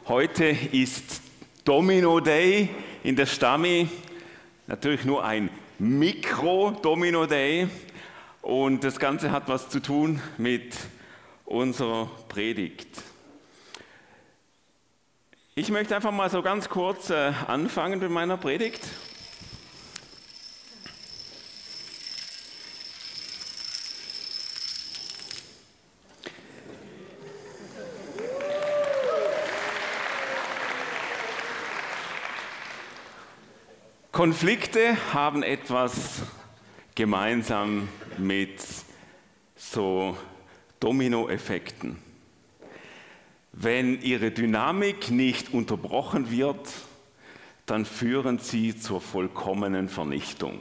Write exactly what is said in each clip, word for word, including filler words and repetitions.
Heute ist Domino Day in der Stami, natürlich nur ein Mikro-Domino Day und das Ganze hat was zu tun mit unserer Predigt. Ich möchte einfach mal so ganz kurz äh, anfangen mit meiner Predigt. Konflikte haben etwas gemeinsam mit so Dominoeffekten. Wenn ihre Dynamik nicht unterbrochen wird, dann führen sie zur vollkommenen Vernichtung.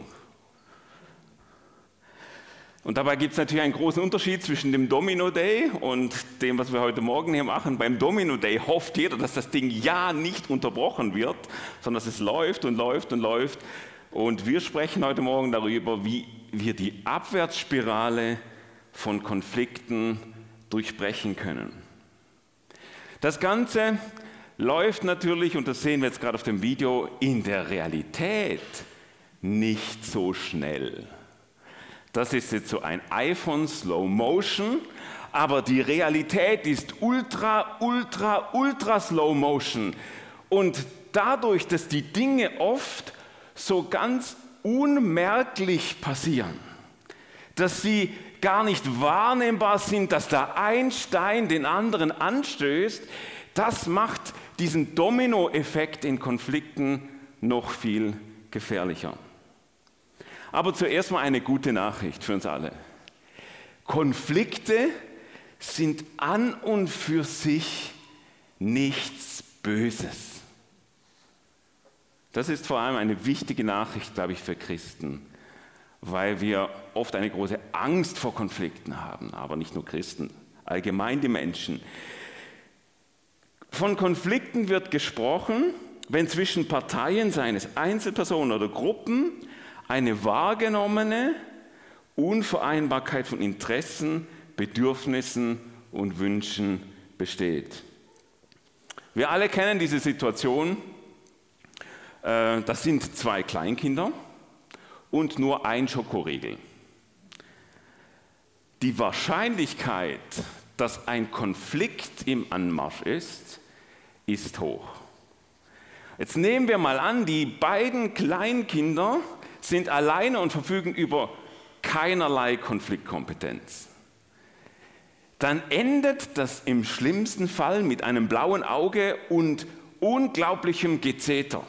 Und dabei gibt es natürlich einen großen Unterschied zwischen dem Domino Day und dem, was wir heute Morgen hier machen. Beim Domino Day hofft jeder, dass das Ding ja nicht unterbrochen wird, sondern dass es läuft und läuft und läuft. Und wir sprechen heute Morgen darüber, wie wir die Abwärtsspirale von Konflikten durchbrechen können. Das Ganze läuft natürlich, und das sehen wir jetzt gerade auf dem Video, in der Realität nicht so schnell. Das ist jetzt so ein iPhone Slow Motion, aber die Realität ist ultra, ultra, ultra Slow Motion. Und dadurch, dass die Dinge oft so ganz unmerklich passieren, dass sie gar nicht wahrnehmbar sind, dass da ein Stein den anderen anstößt, das macht diesen Dominoeffekt in Konflikten noch viel gefährlicher. Aber zuerst mal eine gute Nachricht für uns alle. Konflikte sind an und für sich nichts Böses. Das ist vor allem eine wichtige Nachricht, glaube ich, für Christen, weil wir oft eine große Angst vor Konflikten haben, aber nicht nur Christen, allgemein die Menschen. Von Konflikten wird gesprochen, wenn zwischen Parteien, seien es Einzelpersonen oder Gruppen, eine wahrgenommene Unvereinbarkeit von Interessen, Bedürfnissen und Wünschen besteht. Wir alle kennen diese Situation. Das sind zwei Kleinkinder und nur ein Schokoriegel. Die Wahrscheinlichkeit, dass ein Konflikt im Anmarsch ist, ist hoch. Jetzt nehmen wir mal an, die beiden Kleinkinder sind alleine und verfügen über keinerlei Konfliktkompetenz. Dann endet das im schlimmsten Fall mit einem blauen Auge und unglaublichem Gezeter.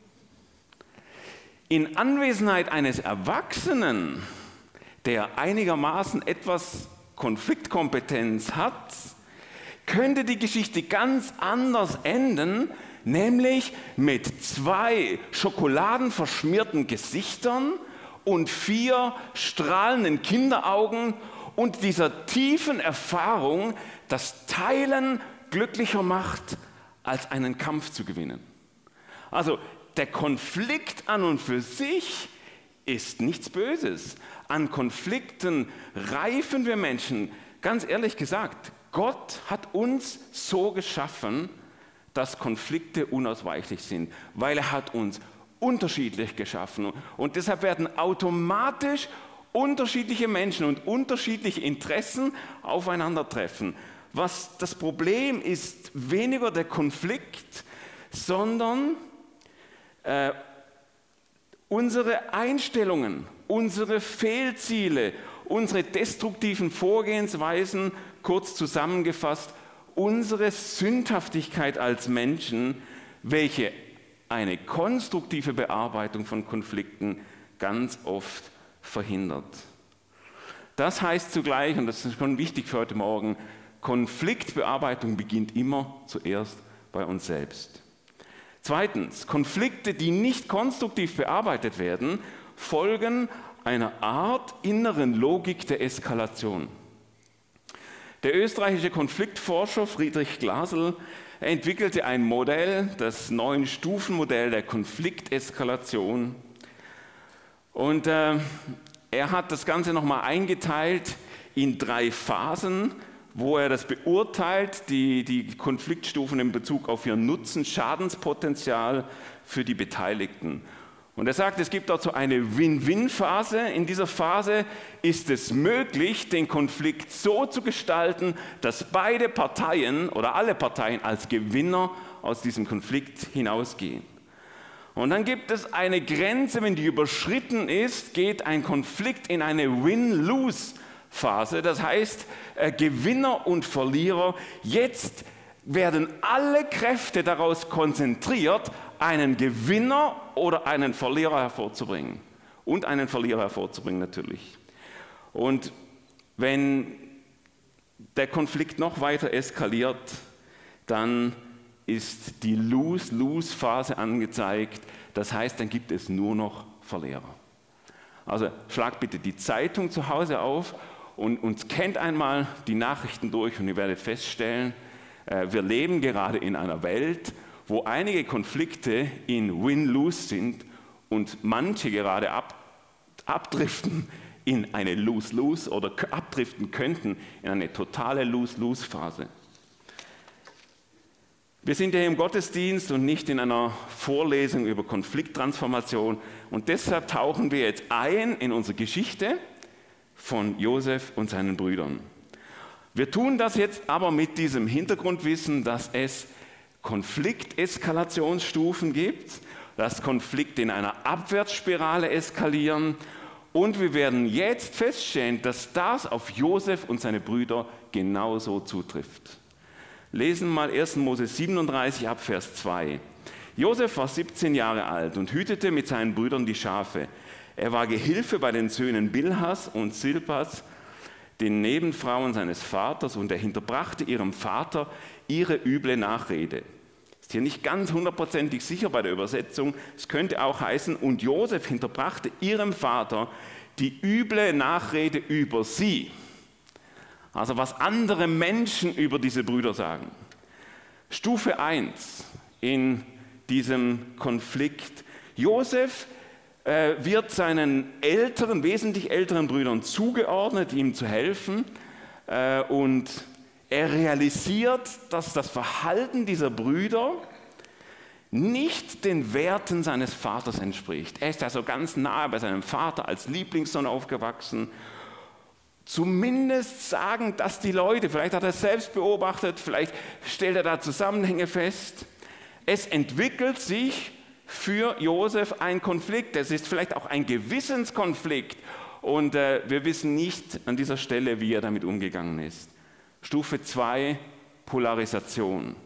In Anwesenheit eines Erwachsenen, der einigermaßen etwas Konfliktkompetenz hat, könnte die Geschichte ganz anders enden, nämlich mit zwei schokoladenverschmierten Gesichtern und vier strahlenden Kinderaugen und dieser tiefen Erfahrung, dass Teilen glücklicher macht, als einen Kampf zu gewinnen. Also der Konflikt an und für sich ist nichts Böses. An Konflikten reifen wir Menschen. Ganz ehrlich gesagt, Gott hat uns so geschaffen, dass Konflikte unausweichlich sind, weil er hat uns unterschiedlich geschaffen. Und deshalb werden automatisch unterschiedliche Menschen und unterschiedliche Interessen aufeinandertreffen. Was das Problem ist, weniger der Konflikt, sondern äh, unsere Einstellungen, unsere Fehlziele, unsere destruktiven Vorgehensweisen, kurz zusammengefasst, unsere Sündhaftigkeit als Menschen, welche eine konstruktive Bearbeitung von Konflikten ganz oft verhindert. Das heißt zugleich, und das ist schon wichtig für heute Morgen, Konfliktbearbeitung beginnt immer zuerst bei uns selbst. Zweitens, Konflikte, die nicht konstruktiv bearbeitet werden, folgen einer Art inneren Logik der Eskalation. Der österreichische Konfliktforscher Friedrich Glasl entwickelte ein Modell, das Neun-Stufen-Modell der Konflikteskalation. Und äh, er hat das Ganze nochmal eingeteilt in drei Phasen, wo er das beurteilt, die, die Konfliktstufen in Bezug auf ihr Nutzen, Schadenspotenzial für die Beteiligten. Und er sagt, es gibt dazu eine Win-Win-Phase. In dieser Phase ist es möglich, den Konflikt so zu gestalten, dass beide Parteien oder alle Parteien als Gewinner aus diesem Konflikt hinausgehen. Und dann gibt es eine Grenze, wenn die überschritten ist, geht ein Konflikt in eine Win-Lose-Phase. Das heißt, äh, Gewinner und Verlierer, jetzt werden alle Kräfte daraus konzentriert, einen Gewinner oder einen Verlierer hervorzubringen. Und einen Verlierer hervorzubringen natürlich. Und wenn der Konflikt noch weiter eskaliert, dann ist die Lose-Lose-Phase angezeigt. Das heißt, dann gibt es nur noch Verlierer. Also schlag bitte die Zeitung zu Hause auf und, und scannt einmal die Nachrichten durch und ihr werdet feststellen, äh, wir leben gerade in einer Welt, wo einige Konflikte in Win-Lose sind und manche gerade ab, abdriften in eine Lose-Lose oder abdriften könnten in eine totale Lose-Lose-Phase. Wir sind ja im Gottesdienst und nicht in einer Vorlesung über Konflikttransformation und deshalb tauchen wir jetzt ein in unsere Geschichte von Josef und seinen Brüdern. Wir tun das jetzt aber mit diesem Hintergrundwissen, dass es Konflikteskalationsstufen gibt, dass Konflikte in einer Abwärtsspirale eskalieren und wir werden jetzt feststellen, dass das auf Josef und seine Brüder genauso zutrifft. Lesen mal ersten Mose siebenunddreißig ab Vers zwei. Josef war siebzehn Jahre alt und hütete mit seinen Brüdern die Schafe. Er war Gehilfe bei den Söhnen Bilhas und Silpas, den Nebenfrauen seines Vaters, und er hinterbrachte ihrem Vater ihre üble Nachrede. Ist hier nicht ganz hundertprozentig sicher bei der Übersetzung. Es könnte auch heißen, und Josef hinterbrachte ihrem Vater die üble Nachrede über sie. Also was andere Menschen über diese Brüder sagen. Stufe eins in diesem Konflikt. Josef äh, wird seinen älteren, wesentlich älteren Brüdern zugeordnet, ihm zu helfen. Äh, und er realisiert, dass das Verhalten dieser Brüder nicht den Werten seines Vaters entspricht. Er ist also ganz nahe bei seinem Vater als Lieblingssohn aufgewachsen. Zumindest sagen das die Leute, vielleicht hat er es selbst beobachtet, vielleicht stellt er da Zusammenhänge fest. Es entwickelt sich für Josef ein Konflikt, es ist vielleicht auch ein Gewissenskonflikt und äh, wir wissen nicht an dieser Stelle, wie er damit umgegangen ist. Stufe zwei, Polarisation.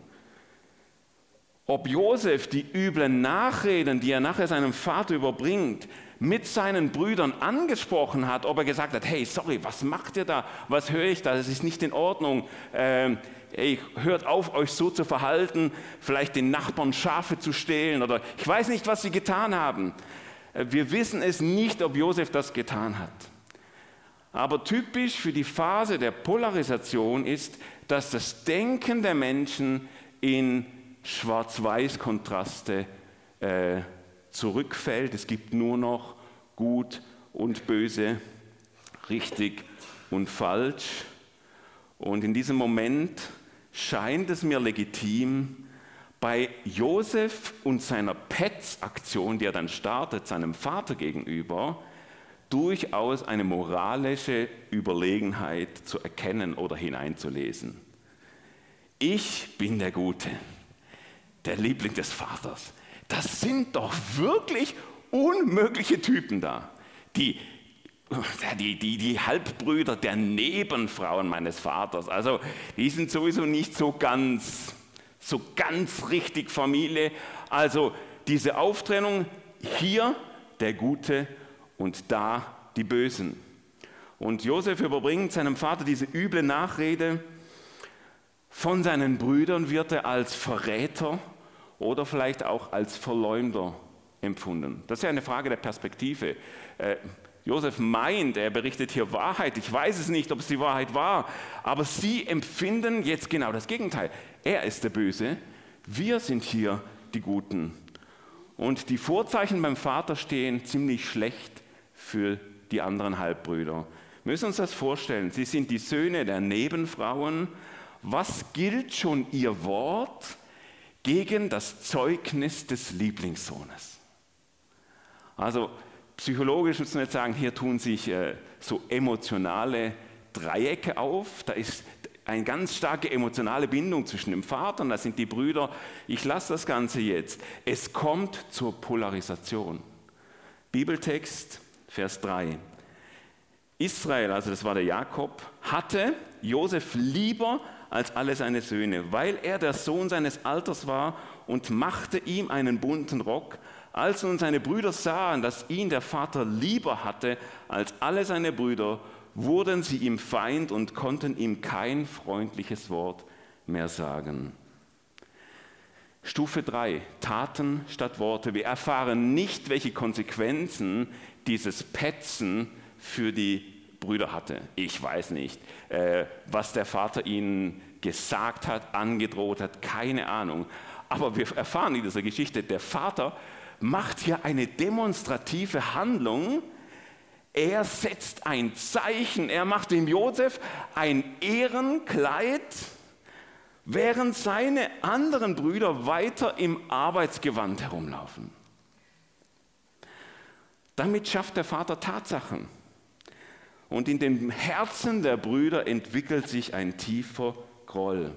Ob Josef die üblen Nachreden, die er nachher seinem Vater überbringt, mit seinen Brüdern angesprochen hat, ob er gesagt hat, hey, sorry, was macht ihr da? Was höre ich da? Das ist nicht in Ordnung. Ähm, hey, hört auf, euch so zu verhalten, vielleicht den Nachbarn Schafe zu stehlen oder ich weiß nicht, was sie getan haben. Äh, wir wissen es nicht, ob Josef das getan hat. Aber typisch für die Phase der Polarisation ist, dass das Denken der Menschen in Schwarz-Weiß-Kontraste äh, zurückfällt. Es gibt nur noch gut und böse, richtig und falsch. Und in diesem Moment scheint es mir legitim, bei Josef und seiner Petz-Aktion, die er dann startet, seinem Vater gegenüber, durchaus eine moralische Überlegenheit zu erkennen oder hineinzulesen. Ich bin der Gute, der Liebling des Vaters. Das sind doch wirklich unmögliche Typen da. Die, die, die, die Halbbrüder der Nebenfrauen meines Vaters, also die sind sowieso nicht so ganz, so ganz richtig Familie. Also diese Auftrennung, hier der Gute und da die Bösen. Und Josef überbringt seinem Vater diese üble Nachrede. Von seinen Brüdern wird er als Verräter oder vielleicht auch als Verleumder empfunden. Das ist ja eine Frage der Perspektive. Äh, Josef meint, er berichtet hier Wahrheit. Ich weiß es nicht, ob es die Wahrheit war, aber sie empfinden jetzt genau das Gegenteil. Er ist der Böse, wir sind hier die Guten. Und die Vorzeichen beim Vater stehen ziemlich schlecht für die anderen Halbbrüder. Wir müssen uns das vorstellen. Sie sind die Söhne der Nebenfrauen. Was gilt schon ihr Wort gegen das Zeugnis des Lieblingssohnes? Also psychologisch muss man jetzt sagen, hier tun sich äh, so emotionale Dreiecke auf. Da ist eine ganz starke emotionale Bindung zwischen dem Vater und da sind die Brüder. Ich lasse das Ganze jetzt. Es kommt zur Polarisation. Bibeltext, Vers drei. Israel, also das war der Jakob, hatte Josef lieber als alle seine Söhne, weil er der Sohn seines Alters war und machte ihm einen bunten Rock. Als nun seine Brüder sahen, dass ihn der Vater lieber hatte als alle seine Brüder, wurden sie ihm Feind und konnten ihm kein freundliches Wort mehr sagen. Stufe drei, Taten statt Worte. Wir erfahren nicht, welche Konsequenzen dieses Petzen für die Brüder hatte. Ich weiß nicht, äh, was der Vater ihnen gesagt hat, angedroht hat, keine Ahnung. Aber wir erfahren in dieser Geschichte, der Vater macht hier eine demonstrative Handlung. Er setzt ein Zeichen, er macht dem Josef ein Ehrenkleid, während seine anderen Brüder weiter im Arbeitsgewand herumlaufen. Damit schafft der Vater Tatsachen. Und in den Herzen der Brüder entwickelt sich ein tiefer Groll.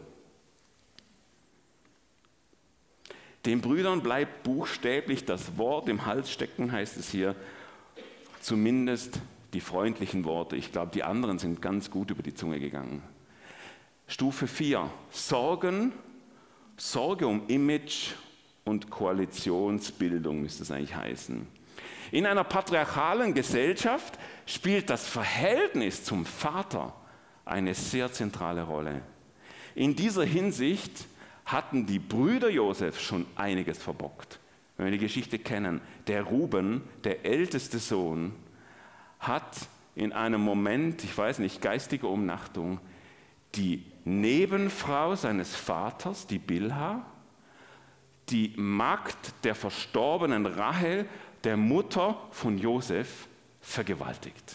Den Brüdern bleibt buchstäblich das Wort im Hals stecken, heißt es hier, zumindest die freundlichen Worte. Ich glaube, die anderen sind ganz gut über die Zunge gegangen. Stufe vier, Sorgen, Sorge um Image und Koalitionsbildung müsste es eigentlich heißen. In einer patriarchalen Gesellschaft spielt das Verhältnis zum Vater eine sehr zentrale Rolle. In dieser Hinsicht hatten die Brüder Josef schon einiges verbockt. Wenn wir die Geschichte kennen, der Ruben, der älteste Sohn, hat in einem Moment, ich weiß nicht, geistige Umnachtung, die Nebenfrau seines Vaters, die Bilha, die Magd der verstorbenen Rahel, der Mutter von Josef, vergewaltigt.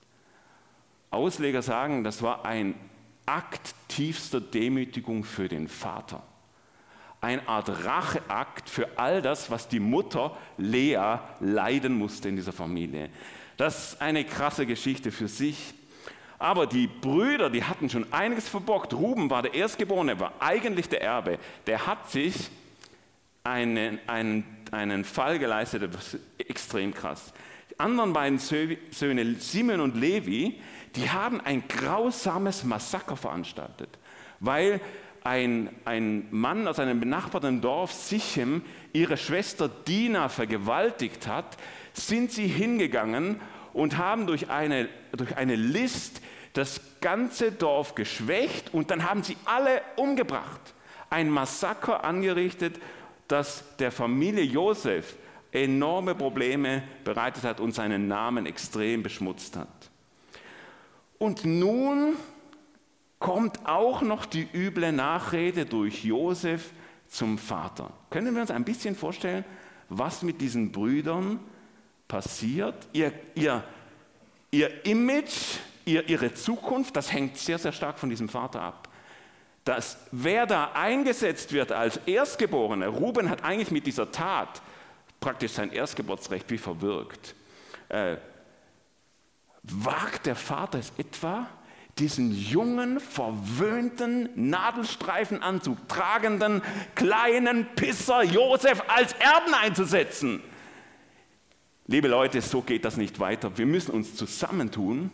Ausleger sagen, das war ein Akt tiefster Demütigung für den Vater. Eine Art Racheakt für all das, was die Mutter Lea leiden musste in dieser Familie. Das ist eine krasse Geschichte für sich. Aber die Brüder, die hatten schon einiges verbockt. Ruben war der Erstgeborene, war eigentlich der Erbe. Der hat sich einen, einen, einen Fall geleistet, das ist extrem krass. Die anderen beiden Söhne, Simeon und Levi, die haben ein grausames Massaker veranstaltet, weil ein, ein Mann aus einem benachbarten Dorf, Sichem, ihre Schwester Dina vergewaltigt hat, sind sie hingegangen und haben durch eine, durch eine List das ganze Dorf geschwächt und dann haben sie alle umgebracht. Ein Massaker angerichtet, das der Familie Josef enorme Probleme bereitet hat und seinen Namen extrem beschmutzt hat. Und nun kommt auch noch die üble Nachrede durch Josef zum Vater. Können wir uns ein bisschen vorstellen, was mit diesen Brüdern passiert? Ihr, ihr, ihr Image, ihr, ihre Zukunft, das hängt sehr, sehr stark von diesem Vater ab. Dass, wer da eingesetzt wird als Erstgeborener, Ruben hat eigentlich mit dieser Tat praktisch sein Erstgeburtsrecht wie verwirkt. Äh, wagt der Vater es etwa, diesen jungen, verwöhnten, Nadelstreifenanzug tragenden, kleinen Pisser Josef als Erben einzusetzen? Liebe Leute, so geht das nicht weiter. Wir müssen uns zusammentun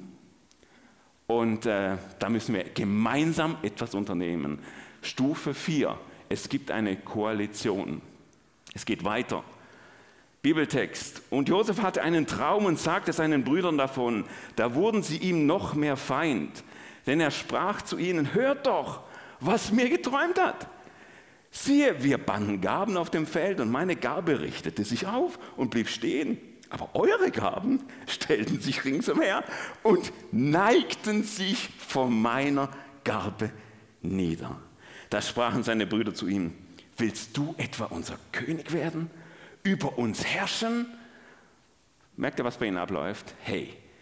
und äh, da müssen wir gemeinsam etwas unternehmen. Stufe vier, es gibt eine Koalition. Es geht weiter. Bibeltext. Und Josef hatte einen Traum und sagte seinen Brüdern davon. Da wurden sie ihm noch mehr Feind. Denn er sprach zu ihnen, hört doch, was mir geträumt hat. Siehe, wir banden Gaben auf dem Feld und meine Gabe richtete sich auf und blieb stehen. Aber eure Gaben stellten sich ringsumher und neigten sich vor meiner Garbe nieder. Da sprachen seine Brüder zu ihm, willst du etwa unser König werden? Über uns herrschen? Merkt ihr, was bei ihnen abläuft? Hey,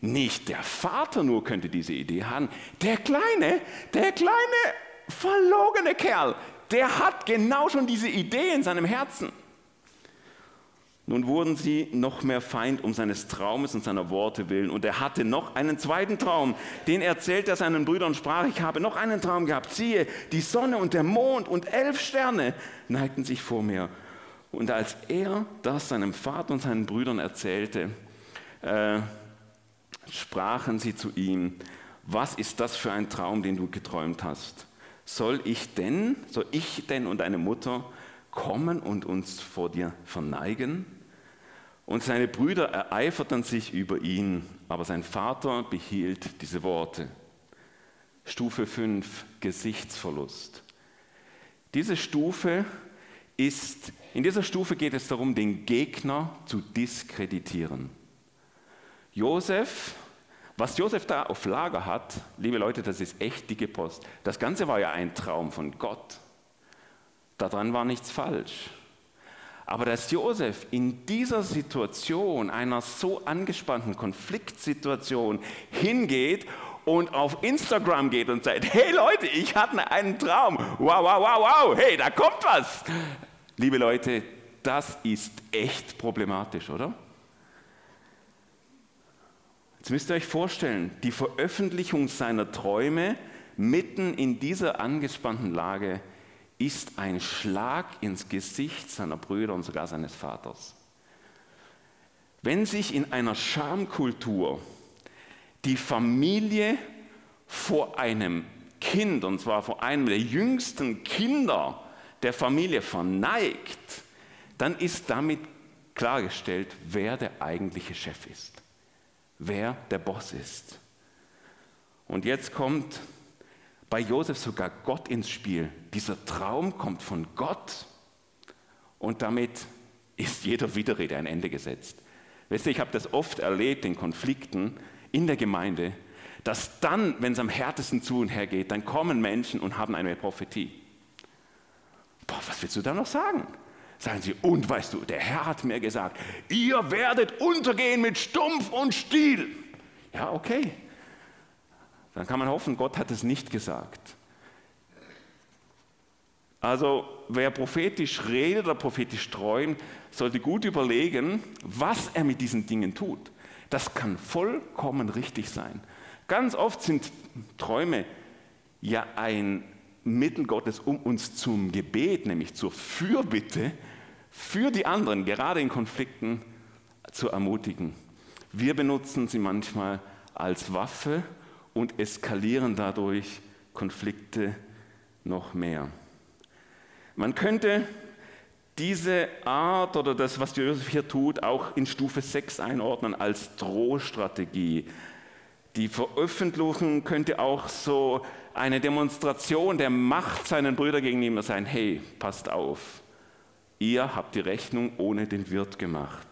Nicht der Vater nur könnte diese Idee haben. Der kleine, der kleine verlogene Kerl, der hat genau schon diese Idee in seinem Herzen. Nun wurden sie noch mehr Feind um seines Traumes und seiner Worte willen. Und er hatte noch einen zweiten Traum, den erzählte er seinen Brüdern und sprach, ich habe noch einen Traum gehabt. Siehe, die Sonne und der Mond und elf Sterne neigten sich vor mir. Und als er das seinem Vater und seinen Brüdern erzählte, äh, sprachen sie zu ihm, was ist das für ein Traum, den du geträumt hast? Soll ich denn, soll ich denn und deine Mutter kommen und uns vor dir verneigen? Und seine Brüder ereiferten sich über ihn, aber sein Vater behielt diese Worte. Stufe fünf, Gesichtsverlust. Diese Stufe ist, in dieser Stufe geht es darum, den Gegner zu diskreditieren. Josef, was Josef da auf Lager hat, liebe Leute, das ist echt dicke Post. Das Ganze war ja ein Traum von Gott. Daran war nichts falsch. Aber dass Josef in dieser Situation, einer so angespannten Konfliktsituation hingeht und auf Instagram geht und sagt, hey Leute, ich hatte einen Traum, wow, wow, wow, wow, hey, da kommt was. Liebe Leute, das ist echt problematisch, oder? Jetzt müsst ihr euch vorstellen, die Veröffentlichung seiner Träume mitten in dieser angespannten Lage ist ein Schlag ins Gesicht seiner Brüder und sogar seines Vaters. Wenn sich in einer Schamkultur die Familie vor einem Kind, und zwar vor einem der jüngsten Kinder der Familie verneigt, dann ist damit klargestellt, wer der eigentliche Chef ist, wer der Boss ist. Und jetzt kommt bei Josef sogar Gott ins Spiel. Dieser Traum kommt von Gott und damit ist jeder Widerrede ein Ende gesetzt. Weißt du, ich habe das oft erlebt in Konflikten in der Gemeinde, dass dann, wenn es am härtesten zu und her geht, dann kommen Menschen und haben eine Prophetie. Boah, was willst du da noch sagen? Sagen sie, und weißt du, der Herr hat mir gesagt, ihr werdet untergehen mit Stumpf und Stiel. Ja, okay. Dann kann man hoffen, Gott hat es nicht gesagt. Also wer prophetisch redet oder prophetisch träumt, sollte gut überlegen, was er mit diesen Dingen tut. Das kann vollkommen richtig sein. Ganz oft sind Träume ja ein Mittel Gottes, um uns zum Gebet, nämlich zur Fürbitte für die anderen, gerade in Konflikten, zu ermutigen. Wir benutzen sie manchmal als Waffe und eskalieren dadurch Konflikte noch mehr. Man könnte diese Art oder das, was Josef hier tut, auch in Stufe sechs einordnen als Drohstrategie. Die Veröffentlichung könnte auch so eine Demonstration der Macht seinen Brüdern gegenüber sein. Hey, passt auf, ihr habt die Rechnung ohne den Wirt gemacht.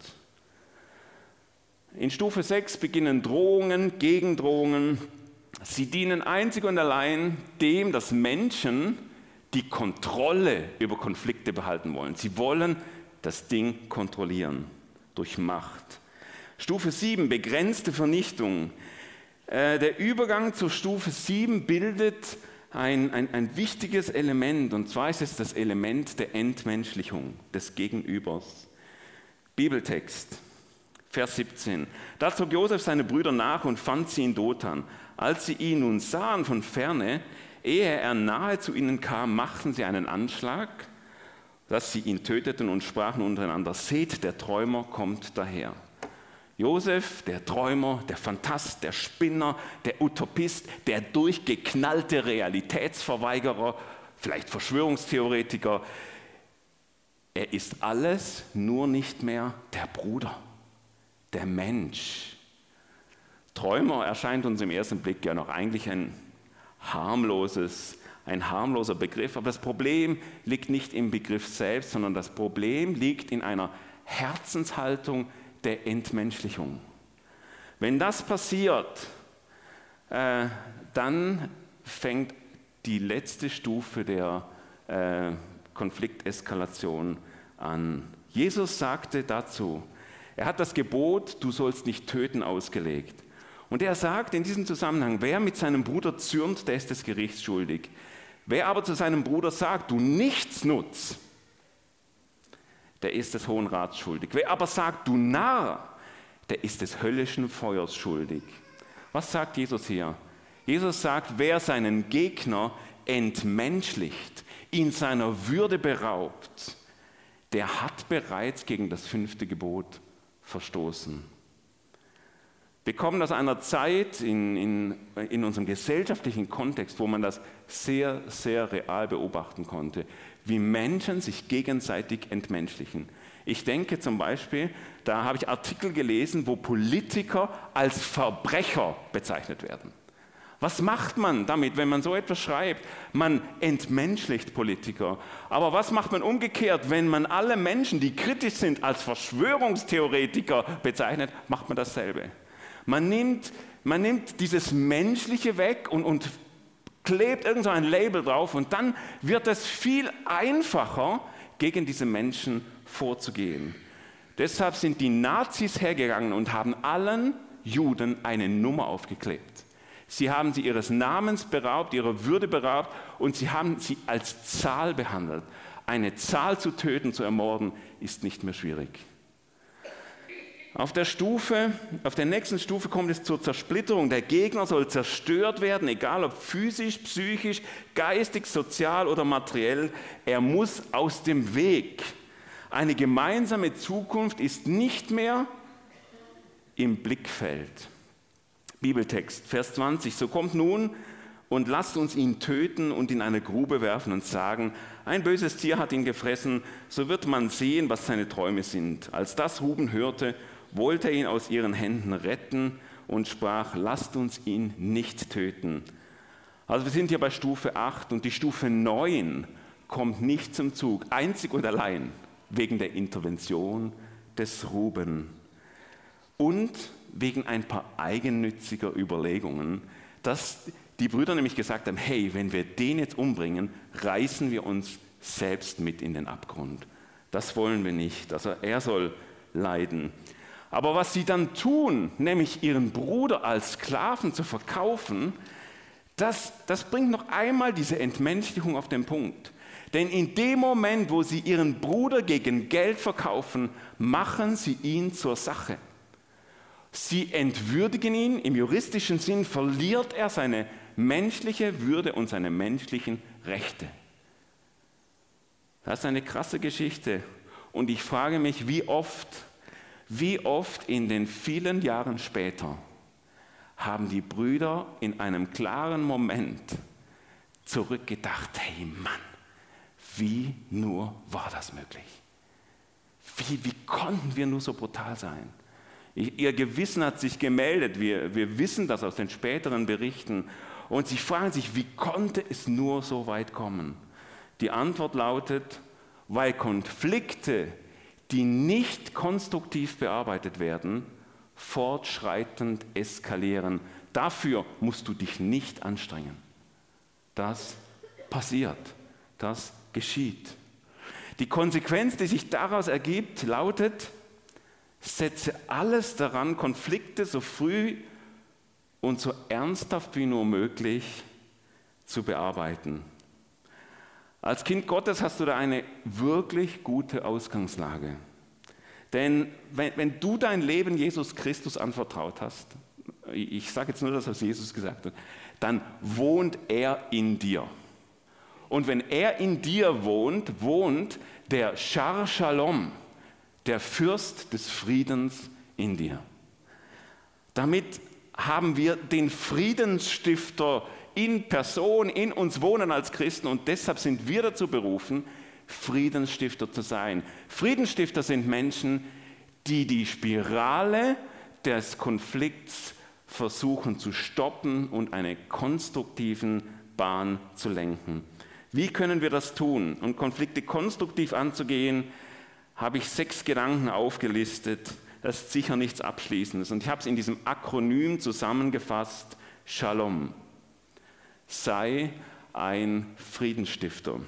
In Stufe sechs beginnen Drohungen, Gegendrohungen. Sie dienen einzig und allein dem, dass Menschen die Kontrolle über Konflikte behalten wollen. Sie wollen das Ding kontrollieren durch Macht. Stufe sieben, begrenzte Vernichtung. Äh, der Übergang zur Stufe sieben bildet ein, ein, ein wichtiges Element, und zwar ist es das Element der Entmenschlichung des Gegenübers. Bibeltext, Vers siebzehn. Da zog Josef seine Brüder nach und fand sie in Dothan. Als sie ihn nun sahen von ferne, ehe er nahe zu ihnen kam, machten sie einen Anschlag, dass sie ihn töteten und sprachen untereinander, seht, der Träumer kommt daher. Josef, der Träumer, der Phantast, der Spinner, der Utopist, der durchgeknallte Realitätsverweigerer, vielleicht Verschwörungstheoretiker, er ist alles, nur nicht mehr der Bruder, der Mensch. Träumer erscheint uns im ersten Blick ja noch eigentlich ein harmloses, ein harmloser Begriff, aber das Problem liegt nicht im Begriff selbst, sondern das Problem liegt in einer Herzenshaltung der Entmenschlichung. Wenn das passiert, äh, dann fängt die letzte Stufe der äh, Konflikteskalation an. Jesus sagte dazu, er hat das Gebot, du sollst nicht töten, ausgelegt. Und er sagt in diesem Zusammenhang, wer mit seinem Bruder zürnt, der ist des Gerichts schuldig. Wer aber zu seinem Bruder sagt, du Nichtsnutz, der ist des Hohen Rats schuldig. Wer aber sagt, du Narr, der ist des höllischen Feuers schuldig. Was sagt Jesus hier? Jesus sagt, wer seinen Gegner entmenschlicht, ihn seiner Würde beraubt, der hat bereits gegen das fünfte Gebot verstoßen. Wir kommen aus einer Zeit in, in, in unserem gesellschaftlichen Kontext, wo man das sehr, sehr real beobachten konnte, wie Menschen sich gegenseitig entmenschlichen. Ich denke zum Beispiel, da habe ich Artikel gelesen, wo Politiker als Verbrecher bezeichnet werden. Was macht man damit, wenn man so etwas schreibt? Man entmenschlicht Politiker. Aber was macht man umgekehrt, wenn man alle Menschen, die kritisch sind, als Verschwörungstheoretiker bezeichnet? Macht man dasselbe. Man nimmt, man nimmt dieses Menschliche weg und, und klebt irgend so ein Label drauf und dann wird es viel einfacher, gegen diese Menschen vorzugehen. Deshalb sind die Nazis hergegangen und haben allen Juden eine Nummer aufgeklebt. Sie haben sie ihres Namens beraubt, ihrer Würde beraubt und sie haben sie als Zahl behandelt. Eine Zahl zu töten, zu ermorden, ist nicht mehr schwierig. Auf der Stufe, auf der nächsten Stufe kommt es zur Zersplitterung. Der Gegner soll zerstört werden, egal ob physisch, psychisch, geistig, sozial oder materiell. Er muss aus dem Weg. Eine gemeinsame Zukunft ist nicht mehr im Blickfeld. Bibeltext, Vers zwanzig. So kommt nun und lasst uns ihn töten und in eine Grube werfen und sagen, ein böses Tier hat ihn gefressen, so wird man sehen, was seine Träume sind. Als das Ruben hörte, wollte er ihn aus ihren Händen retten und sprach, lasst uns ihn nicht töten. Also wir sind hier bei Stufe acht und die Stufe neun kommt nicht zum Zug, einzig und allein wegen der Intervention des Ruben und wegen ein paar eigennütziger Überlegungen, dass die Brüder nämlich gesagt haben, hey, wenn wir den jetzt umbringen, reißen wir uns selbst mit in den Abgrund. Das wollen wir nicht, also er soll leiden. Aber was sie dann tun, nämlich ihren Bruder als Sklaven zu verkaufen, das, das bringt noch einmal diese Entmenschlichung auf den Punkt. Denn in dem Moment, wo sie ihren Bruder gegen Geld verkaufen, machen sie ihn zur Sache. Sie entwürdigen ihn, im juristischen Sinn verliert er seine menschliche Würde und seine menschlichen Rechte. Das ist eine krasse Geschichte. Und ich frage mich, wie oft, wie oft in den vielen Jahren später haben die Brüder in einem klaren Moment zurückgedacht, hey Mann, wie nur war das möglich? Wie, wie konnten wir nur so brutal sein? Ihr Gewissen hat sich gemeldet, wir, wir wissen das aus den späteren Berichten und sie fragen sich, wie konnte es nur so weit kommen? Die Antwort lautet, weil Konflikte, die nicht konstruktiv bearbeitet werden, fortschreitend eskalieren. Dafür musst du dich nicht anstrengen. Das passiert, das geschieht. Die Konsequenz, die sich daraus ergibt, lautet, setze alles daran, Konflikte so früh und so ernsthaft wie nur möglich zu bearbeiten. Als Kind Gottes hast du da eine wirklich gute Ausgangslage. Denn wenn, wenn du dein Leben Jesus Christus anvertraut hast, ich sage jetzt nur das, was Jesus gesagt hat, dann wohnt er in dir. Und wenn er in dir wohnt, wohnt der Schar Shalom, der Fürst des Friedens in dir. Damit haben wir den Friedensstifter in Person, in uns wohnen als Christen und deshalb sind wir dazu berufen, Friedensstifter zu sein. Friedensstifter sind Menschen, die die Spirale des Konflikts versuchen zu stoppen und eine konstruktive Bahn zu lenken. Wie können wir das tun? Um Konflikte konstruktiv anzugehen, habe ich sechs Gedanken aufgelistet. Das ist sicher nichts Abschließendes. Und ich habe es in diesem Akronym zusammengefasst, Shalom. Sei ein Friedensstifter.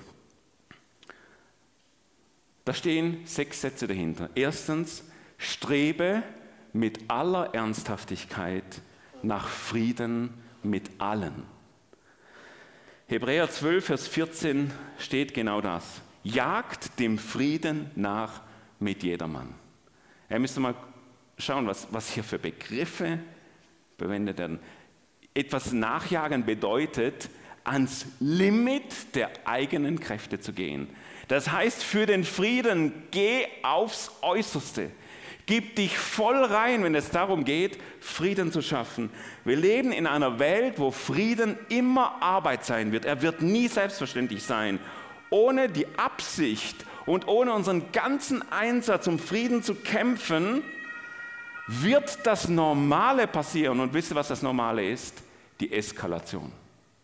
Da stehen sechs Sätze dahinter. Erstens, strebe mit aller Ernsthaftigkeit nach Frieden mit allen. Hebräer zwölf, Vers vierzehn steht genau das. Jagt dem Frieden nach mit jedermann. Ihr müsst mal schauen, was, was hier für Begriffe verwendet werden. Etwas nachjagen bedeutet, ans Limit der eigenen Kräfte zu gehen. Das heißt, für den Frieden geh aufs Äußerste. Gib dich voll rein, wenn es darum geht, Frieden zu schaffen. Wir leben in einer Welt, wo Frieden immer Arbeit sein wird. Er wird nie selbstverständlich sein. Ohne die Absicht und ohne unseren ganzen Einsatz, um Frieden zu kämpfen, wird das Normale passieren. Und wisst ihr, was das Normale ist? Die Eskalation.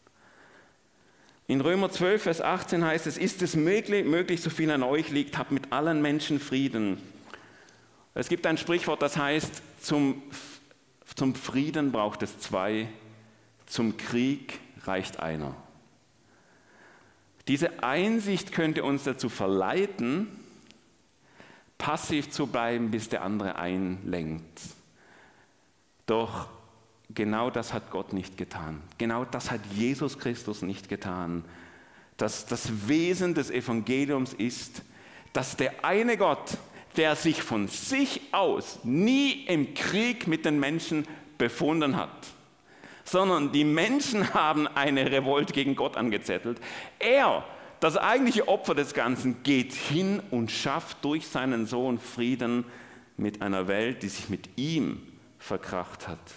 In Römer zwölf, Vers achtzehn heißt es, ist es möglich, möglich, so viel an euch liegt, habt mit allen Menschen Frieden. Es gibt ein Sprichwort, das heißt, zum, zum Frieden braucht es zwei, zum Krieg reicht einer. Diese Einsicht könnte uns dazu verleiten, passiv zu bleiben, bis der andere einlenkt. Doch genau das hat Gott nicht getan. Genau das hat Jesus Christus nicht getan. Das, das Wesen des Evangeliums ist, dass der eine Gott, der sich von sich aus nie im Krieg mit den Menschen befunden hat, sondern die Menschen haben eine Revolte gegen Gott angezettelt. Er, das eigentliche Opfer des Ganzen, geht hin und schafft durch seinen Sohn Frieden mit einer Welt, die sich mit ihm verkracht hat.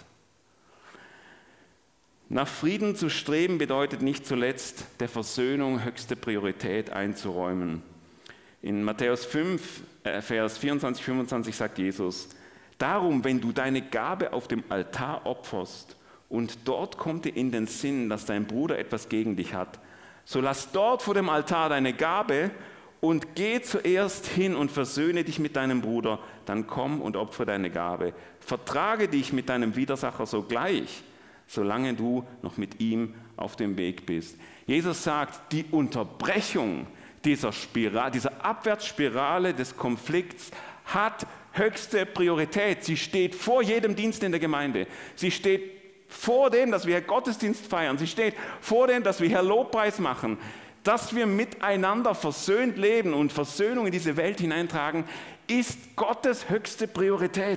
Nach Frieden zu streben bedeutet nicht zuletzt, der Versöhnung höchste Priorität einzuräumen. In Matthäus fünf, äh, Vers vierundzwanzig, fünfundzwanzig sagt Jesus, darum, wenn du deine Gabe auf dem Altar opferst und dort kommt dir in den Sinn, dass dein Bruder etwas gegen dich hat, so lass dort vor dem Altar deine Gabe und geh zuerst hin und versöhne dich mit deinem Bruder, dann komm und opfere deine Gabe. Vertrage dich mit deinem Widersacher sogleich, solange du noch mit ihm auf dem Weg bist. Jesus sagt, die Unterbrechung dieser Spirale, dieser Abwärtsspirale des Konflikts hat höchste Priorität. Sie steht vor jedem Dienst in der Gemeinde. Sie steht vor dem, dass wir Gottesdienst feiern. Sie steht vor dem, dass wir hier Lobpreis machen. Dass wir miteinander versöhnt leben und Versöhnung in diese Welt hineintragen, ist Gottes höchste Priorität.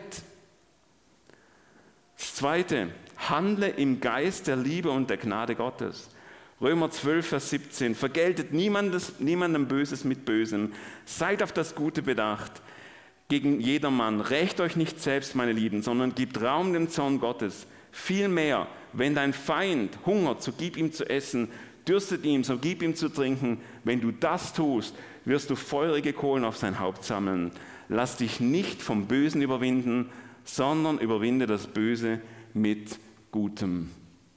Das Zweite, handle im Geist der Liebe und der Gnade Gottes. Römer zwölf, Vers siebzehn, vergeltet niemandes, niemandem Böses mit Bösem, seid auf das Gute bedacht, gegen jedermann, rächt euch nicht selbst, meine Lieben, sondern gebt Raum dem Zorn Gottes. Vielmehr, wenn dein Feind hungert, so gib ihm zu essen, dürstet ihm, so gib ihm zu trinken. Wenn du das tust, wirst du feurige Kohlen auf sein Haupt sammeln. Lass dich nicht vom Bösen überwinden, sondern überwinde das Böse mit Gutem.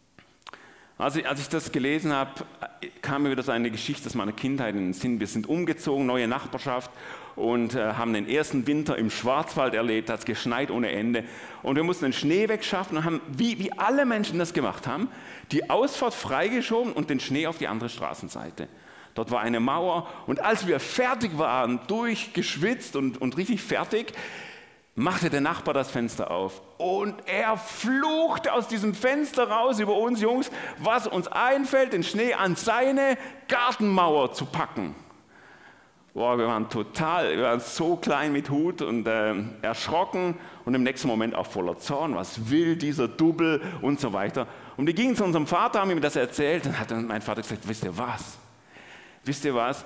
Als ich, als ich das gelesen habe, kam mir wieder so eine Geschichte aus meiner Kindheit in den Sinn. Wir sind umgezogen, neue Nachbarschaft und äh, haben den ersten Winter im Schwarzwald erlebt, hat es geschneit ohne Ende. Und wir mussten den Schnee wegschaffen und haben, wie, wie alle Menschen das gemacht haben, die Ausfahrt freigeschoben und den Schnee auf die andere Straßenseite. Dort war eine Mauer und als wir fertig waren, durchgeschwitzt und, und richtig fertig, machte der Nachbar das Fenster auf und er fluchte aus diesem Fenster raus über uns Jungs, was uns einfällt, den Schnee an seine Gartenmauer zu packen. Boah, wir waren total, wir waren so klein mit Hut und äh, erschrocken und im nächsten Moment auch voller Zorn. Was will dieser Double und so weiter. Und wir gingen zu unserem Vater, haben ihm das erzählt und hat dann mein Vater gesagt, wisst ihr was? Wisst ihr was?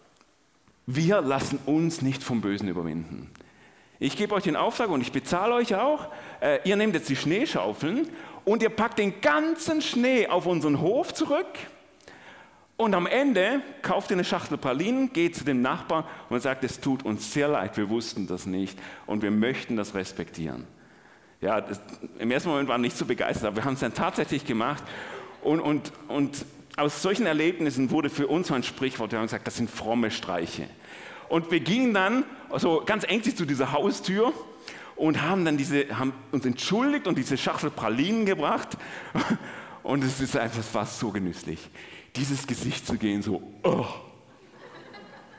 Wir lassen uns nicht vom Bösen überwinden. Ich gebe euch den Auftrag und ich bezahle euch auch. Äh, ihr nehmt jetzt die Schneeschaufeln und ihr packt den ganzen Schnee auf unseren Hof zurück. Und am Ende kauft ihr eine Schachtel Pralinen, geht zu dem Nachbarn und sagt, es tut uns sehr leid, wir wussten das nicht und wir möchten das respektieren. Ja, das, im ersten Moment waren wir nicht so begeistert, aber wir haben es dann tatsächlich gemacht. Und, und, und aus solchen Erlebnissen wurde für uns so ein Sprichwort, wir haben gesagt, das sind fromme Streiche. Und wir gingen dann also ganz ängstlich zu dieser Haustür und haben dann diese, haben uns entschuldigt und diese Schachtel Pralinen gebracht. Und es ist einfach, es war so genüsslich, dieses Gesicht zu gehen, so, oh.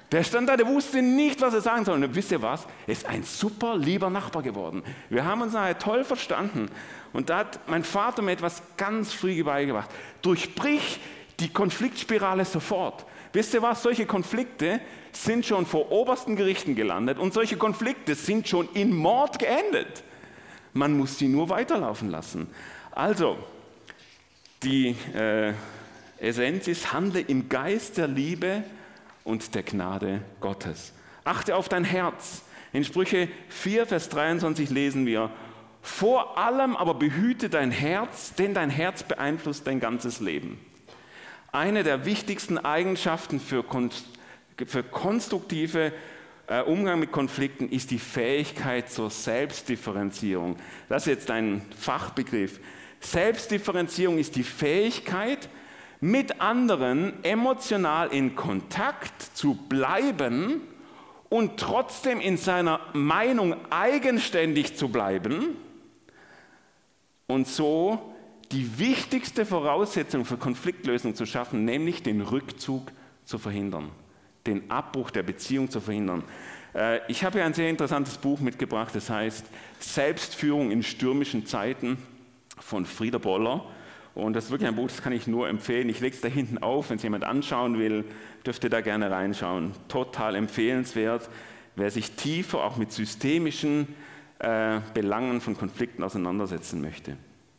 Der stand da, der wusste nicht, was er sagen soll. Und wisst ihr was? Er ist ein super lieber Nachbar geworden. Wir haben uns nachher toll verstanden. Und da hat mein Vater mir etwas ganz früh beigebracht. Durchbrich die Konfliktspirale sofort. Wisst ihr was? Solche Konflikte sind schon vor obersten Gerichten gelandet und solche Konflikte sind schon in Mord geendet. Man muss sie nur weiterlaufen lassen. Also, die äh, Essenz ist, handle im Geist der Liebe und der Gnade Gottes. Achte auf dein Herz. In Sprüche vier, Vers dreiundzwanzig lesen wir, vor allem aber behüte dein Herz, denn dein Herz beeinflusst dein ganzes Leben. Eine der wichtigsten Eigenschaften für, für konstruktive äh, Umgang mit Konflikten ist die Fähigkeit zur Selbstdifferenzierung. Das ist jetzt ein Fachbegriff. Selbstdifferenzierung ist die Fähigkeit, mit anderen emotional in Kontakt zu bleiben und trotzdem in seiner Meinung eigenständig zu bleiben und so die wichtigste Voraussetzung für Konfliktlösung zu schaffen, nämlich den Rückzug zu verhindern, den Abbruch der Beziehung zu verhindern. Ich habe hier ein sehr interessantes Buch mitgebracht, das heißt Selbstführung in stürmischen Zeiten von Frieder Boller. Und das ist wirklich ein Buch, das kann ich nur empfehlen. Ich lege es da hinten auf, wenn es jemand anschauen will, dürft ihr da gerne reinschauen. Total empfehlenswert, wer sich tiefer auch mit systemischen äh, Belangen von Konflikten auseinandersetzen möchte.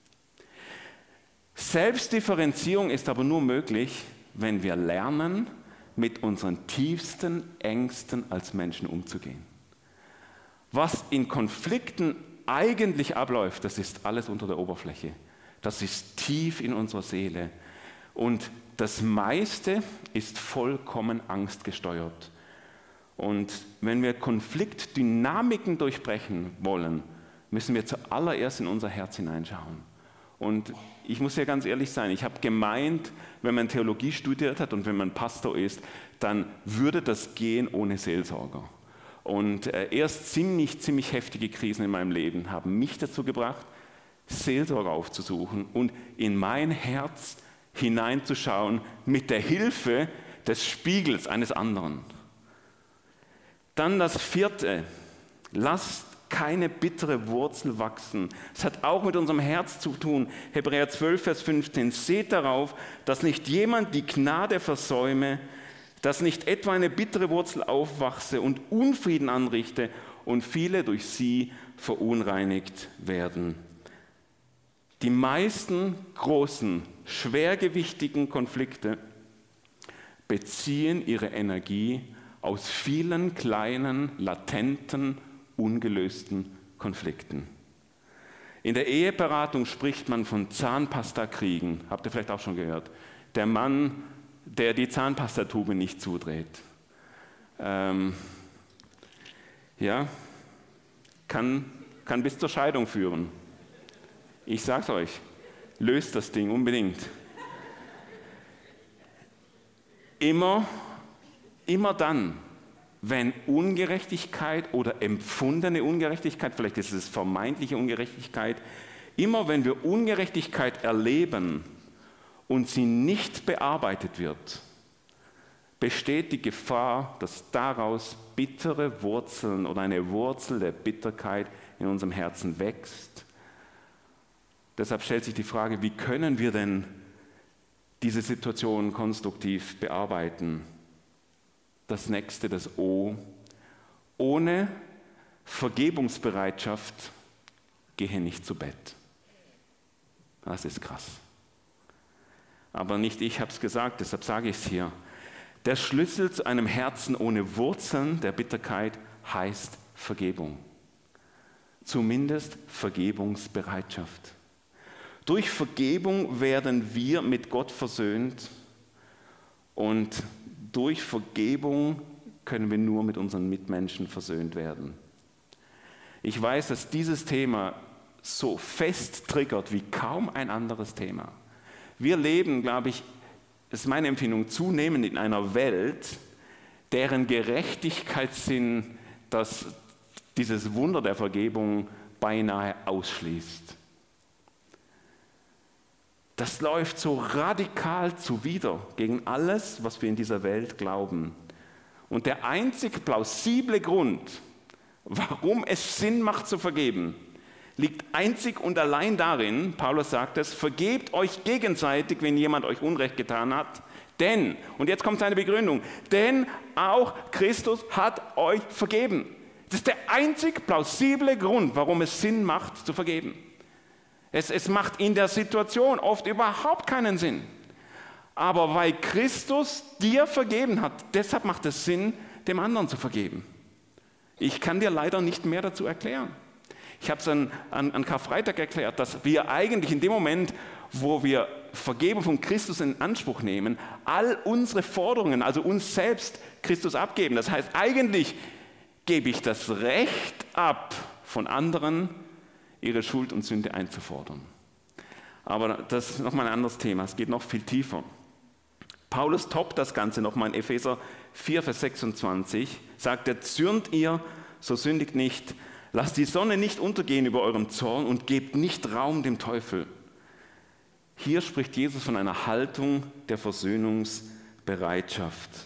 Selbstdifferenzierung ist aber nur möglich, wenn wir lernen, mit unseren tiefsten Ängsten als Menschen umzugehen. Was in Konflikten eigentlich abläuft, das ist alles unter der Oberfläche. Das ist tief in unserer Seele. Und das meiste ist vollkommen angstgesteuert. Und wenn wir Konfliktdynamiken durchbrechen wollen, müssen wir zuallererst in unser Herz hineinschauen. Und ich muss ja ganz ehrlich sein, ich habe gemeint, wenn man Theologie studiert hat und wenn man Pastor ist, dann würde das gehen ohne Seelsorger. Und äh, erst ziemlich, ziemlich heftige Krisen in meinem Leben haben mich dazu gebracht, Seelsorger aufzusuchen und in mein Herz hineinzuschauen mit der Hilfe des Spiegels eines anderen. Dann das vierte, lasst keine bittere Wurzel wachsen. Es hat auch mit unserem Herz zu tun. Hebräer zwölf, Vers fünfzehn. Seht darauf, dass nicht jemand die Gnade versäume, dass nicht etwa eine bittere Wurzel aufwachse und Unfrieden anrichte und viele durch sie verunreinigt werden. Die meisten großen, schwergewichtigen Konflikte beziehen ihre Energie aus vielen kleinen, latenten, ungelösten Konflikten. In der Eheberatung spricht man von Zahnpastakriegen. Habt ihr vielleicht auch schon gehört? Der Mann, der die Zahnpastatube nicht zudreht. Ähm, ja, kann, kann bis zur Scheidung führen. Ich sag's euch, löst das Ding unbedingt. Immer, immer dann, wenn Ungerechtigkeit oder empfundene Ungerechtigkeit, vielleicht ist es vermeintliche Ungerechtigkeit, immer wenn wir Ungerechtigkeit erleben und sie nicht bearbeitet wird, besteht die Gefahr, dass daraus bittere Wurzeln oder eine Wurzel der Bitterkeit in unserem Herzen wächst. Deshalb stellt sich die Frage, wie können wir denn diese Situation konstruktiv bearbeiten? Das nächste, das O. Ohne Vergebungsbereitschaft gehe nicht zu Bett. Das ist krass. Aber nicht ich habe es gesagt, deshalb sage ich es hier. Der Schlüssel zu einem Herzen ohne Wurzeln der Bitterkeit heißt Vergebung. Zumindest Vergebungsbereitschaft. Durch Vergebung werden wir mit Gott versöhnt und durch Vergebung können wir nur mit unseren Mitmenschen versöhnt werden. Ich weiß, dass dieses Thema so fest triggert wie kaum ein anderes Thema. Wir leben, glaube ich, das ist meine Empfindung, zunehmend in einer Welt, deren Gerechtigkeitssinn das, dieses Wunder der Vergebung beinahe ausschließt. Das läuft so radikal zuwider gegen alles, was wir in dieser Welt glauben. Und der einzig plausible Grund, warum es Sinn macht zu vergeben, liegt einzig und allein darin, Paulus sagt es, vergebt euch gegenseitig, wenn jemand euch Unrecht getan hat, denn, und jetzt kommt seine Begründung, denn auch Christus hat euch vergeben. Das ist der einzig plausible Grund, warum es Sinn macht zu vergeben. Es, es macht in der Situation oft überhaupt keinen Sinn. Aber weil Christus dir vergeben hat, deshalb macht es Sinn, dem anderen zu vergeben. Ich kann dir leider nicht mehr dazu erklären. Ich habe es an, an, an Karfreitag erklärt, dass wir eigentlich in dem Moment, wo wir Vergebung von Christus in Anspruch nehmen, all unsere Forderungen, also uns selbst, Christus abgeben. Das heißt, eigentlich gebe ich das Recht ab, von anderen ihre Schuld und Sünde einzufordern. Aber das ist nochmal ein anderes Thema, es geht noch viel tiefer. Paulus toppt das Ganze nochmal in Epheser vier, Vers sechsundzwanzig, sagt er, zürnt ihr, so sündigt nicht, lasst die Sonne nicht untergehen über eurem Zorn und gebt nicht Raum dem Teufel. Hier spricht Jesus von einer Haltung der Versöhnungsbereitschaft.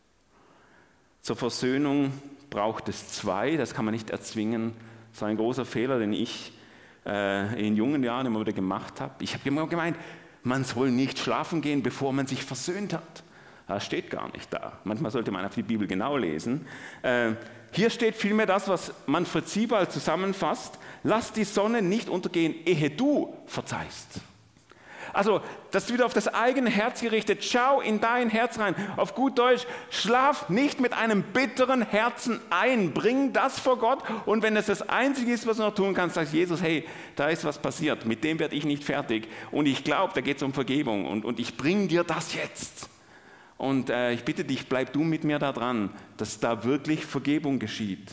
Zur Versöhnung braucht es zwei, das kann man nicht erzwingen. Das war ein großer Fehler, den ich äh, in jungen Jahren immer wieder gemacht habe. Ich habe immer gemeint, man soll nicht schlafen gehen, bevor man sich versöhnt hat. Das steht gar nicht da. Manchmal sollte man auf die Bibel genau lesen. Äh, hier steht vielmehr das, was Manfred Siebald zusammenfasst. Lass die Sonne nicht untergehen, ehe du verzeihst. Also, das ist wieder auf das eigene Herz gerichtet. Schau in dein Herz rein. Auf gut Deutsch, schlaf nicht mit einem bitteren Herzen ein. Bring das vor Gott. Und wenn es das Einzige ist, was du noch tun kannst, sagst Jesus, hey, da ist was passiert. Mit dem werde ich nicht fertig. Und ich glaube, da geht es um Vergebung. Und, und ich bringe dir das jetzt. Und äh, ich bitte dich, bleib du mit mir da dran, dass da wirklich Vergebung geschieht.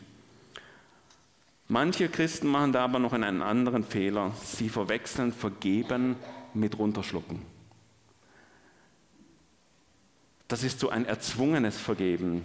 Manche Christen machen da aber noch einen anderen Fehler. Sie verwechseln Vergeben mit runterschlucken. Das ist so ein erzwungenes Vergeben.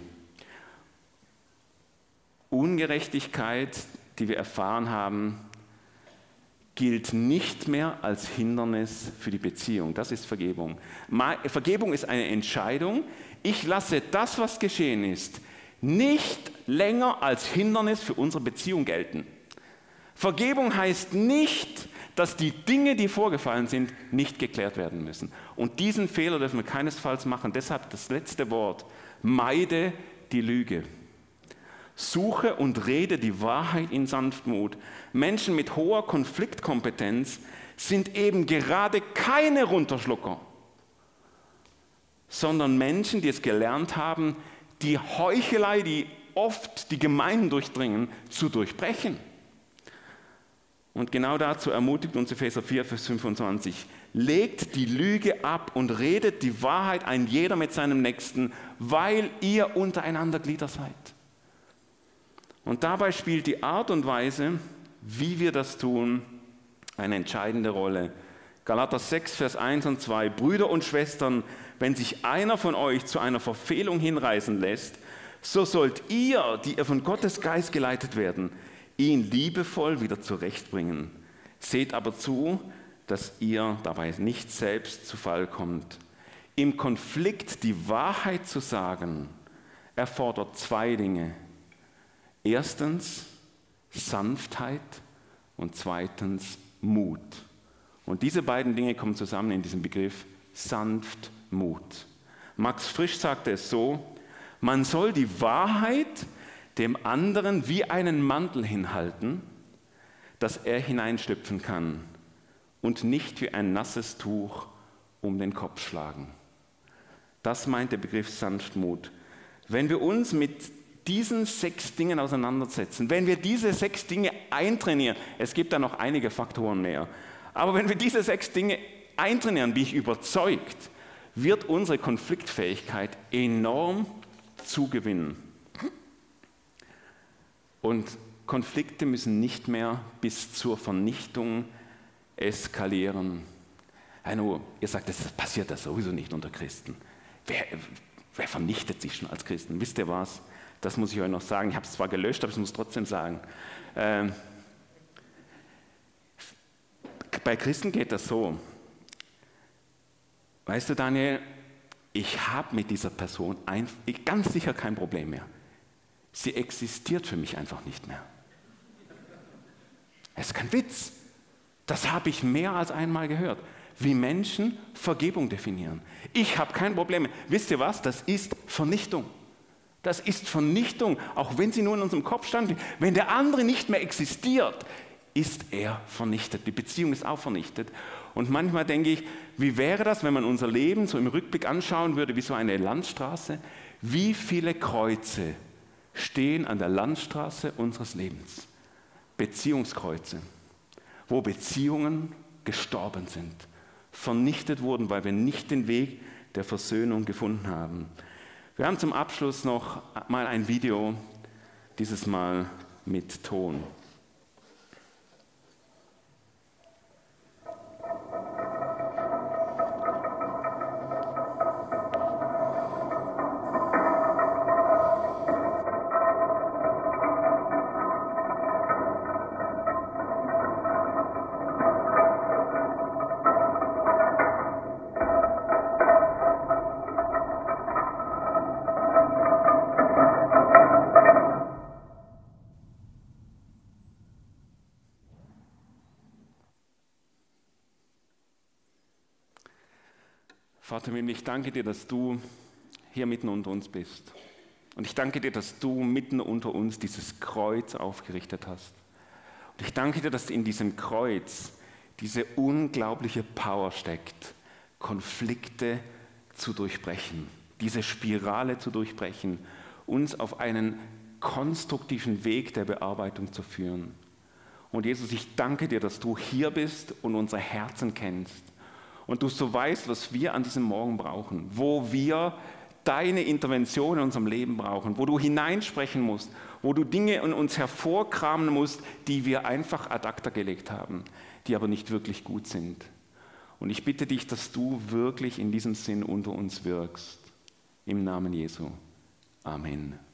Ungerechtigkeit, die wir erfahren haben, gilt nicht mehr als Hindernis für die Beziehung. Das ist Vergebung. Vergebung ist eine Entscheidung. Ich lasse das, was geschehen ist, nicht länger als Hindernis für unsere Beziehung gelten. Vergebung heißt nicht, dass die Dinge, die vorgefallen sind, nicht geklärt werden müssen. Und diesen Fehler dürfen wir keinesfalls machen. Deshalb das letzte Wort, meide die Lüge. Suche und rede die Wahrheit in Sanftmut. Menschen mit hoher Konfliktkompetenz sind eben gerade keine Runterschlucker, sondern Menschen, die es gelernt haben, die Heuchelei, die oft die Gemeinden durchdringen, zu durchbrechen. Und genau dazu ermutigt uns Epheser vier, Vers fünfundzwanzig. Legt die Lüge ab und redet die Wahrheit ein jeder mit seinem Nächsten, weil ihr untereinander Glieder seid. Und dabei spielt die Art und Weise, wie wir das tun, eine entscheidende Rolle. Galater sechs, Vers eins und zwei. Brüder und Schwestern, wenn sich einer von euch zu einer Verfehlung hinreißen lässt, so sollt ihr, die ihr von Gottes Geist geleitet werden, ihn liebevoll wieder zurechtbringen. Seht aber zu, dass ihr dabei nicht selbst zu Fall kommt. Im Konflikt die Wahrheit zu sagen, erfordert zwei Dinge. Erstens Sanftheit und zweitens Mut. Und diese beiden Dinge kommen zusammen in diesem Begriff Sanftmut. Max Frisch sagte es so, man soll die Wahrheit dem anderen wie einen Mantel hinhalten, dass er hineinstüpfen kann und nicht wie ein nasses Tuch um den Kopf schlagen. Das meint der Begriff Sanftmut. Wenn wir uns mit diesen sechs Dingen auseinandersetzen, wenn wir diese sechs Dinge eintrainieren, es gibt da noch einige Faktoren mehr, aber wenn wir diese sechs Dinge eintrainieren, bin ich überzeugt, wird unsere Konfliktfähigkeit enorm zugewinnen. Und Konflikte müssen nicht mehr bis zur Vernichtung eskalieren. Heino, ihr sagt, das passiert das sowieso nicht unter Christen. Wer, wer vernichtet sich schon als Christen? Wisst ihr was? Das muss ich euch noch sagen. Ich habe es zwar gelöscht, aber ich muss es trotzdem sagen. Ähm, bei Christen geht das so. Weißt du, Daniel, ich habe mit dieser Person ein, ganz sicher kein Problem mehr. Sie existiert für mich einfach nicht mehr. Das ist kein Witz. Das habe ich mehr als einmal gehört. Wie Menschen Vergebung definieren. Ich habe kein Problem mehr. Wisst ihr was? Das ist Vernichtung. Das ist Vernichtung, auch wenn sie nur in unserem Kopf stand. Wenn der andere nicht mehr existiert, ist er vernichtet. Die Beziehung ist auch vernichtet. Und manchmal denke ich, wie wäre das, wenn man unser Leben so im Rückblick anschauen würde, wie so eine Landstraße? Wie viele Kreuze stehen an der Landstraße unseres Lebens? Beziehungskreuze, wo Beziehungen gestorben sind, vernichtet wurden, weil wir nicht den Weg der Versöhnung gefunden haben. Wir haben zum Abschluss noch mal ein Video, dieses Mal mit Ton. Vater im Himmel, ich danke dir, dass du hier mitten unter uns bist. Und ich danke dir, dass du mitten unter uns dieses Kreuz aufgerichtet hast. Und ich danke dir, dass in diesem Kreuz diese unglaubliche Power steckt, Konflikte zu durchbrechen, diese Spirale zu durchbrechen, uns auf einen konstruktiven Weg der Bearbeitung zu führen. Und Jesus, ich danke dir, dass du hier bist und unsere Herzen kennst. Und du so weißt, was wir an diesem Morgen brauchen, wo wir deine Intervention in unserem Leben brauchen, wo du hineinsprechen musst, wo du Dinge in uns hervorkramen musst, die wir einfach ad acta gelegt haben, die aber nicht wirklich gut sind. Und ich bitte dich, dass du wirklich in diesem Sinn unter uns wirkst. Im Namen Jesu. Amen.